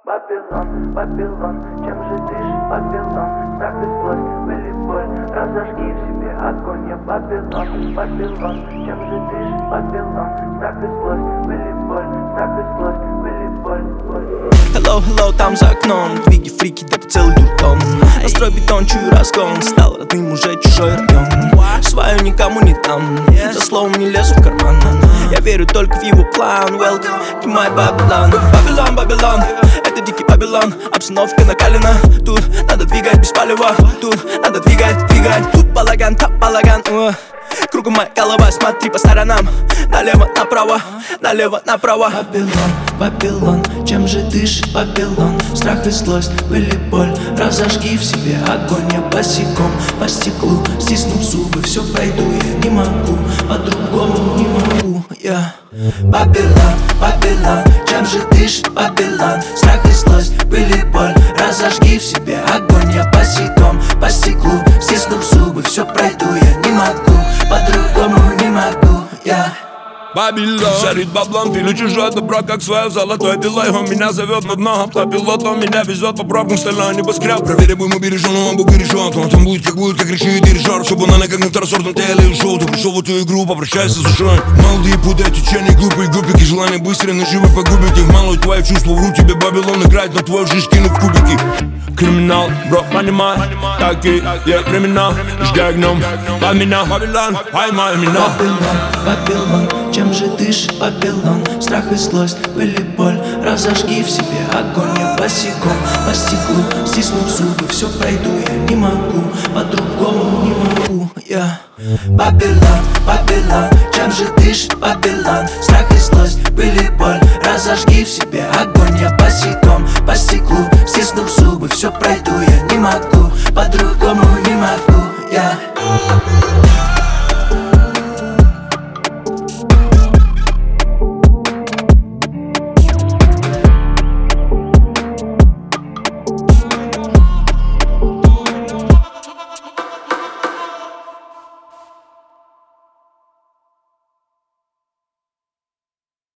Вавилон, Вавилон, чем же дышит Вавилон? Страх и злость, боль и боль, разожги в себе огонь. Я Вавилон, Вавилон, чем же дышит Вавилон? Страх и злость, боль и боль, страх и злость, боль и боль, боль. Hello, hello, там за окном двиги, фрики, да целый дурдом. Настрой бетон, чую разгон, стал родным уже чужой район. Свою никому не дам, за словом не лезу в карман. Я верю только в его план. Welcome to my Babylon. Babylon, Babylon, это дикий Babylon. Обстановка накалена, тут надо двигать без палева. Тут надо двигать, двигать. Тут балаган, там балаган. Кругом моя голова, смотри по сторонам. Налево, направо, налево, направо. Вавилон, Вавилон, чем же дышит Вавилон? Страх и злость, боль и боль, разожги в себе огонь. Я босиком по стеклу, стиснув зубы, все пройду, я не могу, по-другому не могу, я Вавилон, Вавилон, чем же дышит Вавилон? Страх и злость, боль и боль, разожги в себе огонь. Я босиком по стеклу, стиснув зубы, все пройду, я не могу, по-другому не могу, я Вавилон, жарит баблон, пилю чужое добро, как свое золотое пилой. Он меня зовет на дно, автопилот, он меня везет по пробкам стальной небоскреб. Проверь, будем убережен, он Бог бережет. Он там будет, как решит дирижер. Чтобы она как на второсортном теле ушел. Ты пришел в эту игру, попрощайся с душой. Молодые путают течение, глупые губики. Желание быстро наживы погубить их. Мало твои чувства, вру тебе Вавилон играет на твою жизнь, кинув кубики. Криминал, бро, понимай, такие, я криминал. Ждя гном, под меня, Вавилон, поймай меня. Вавилон, чем же дышит Вавилон? Страх и злость, боль и боль, разожги в себе огонь. Я босиком по стеклу, стиснув зубы, все пройду, я не могу, по-другому не могу, я Вавилон, Вавилон, чем же дышит Вавилон? Страх и злость, боль и боль, разожги в себе огонь. Я босиком по стеклу, стиснув зубы, все пройду, я не могу, по-другому не могу, я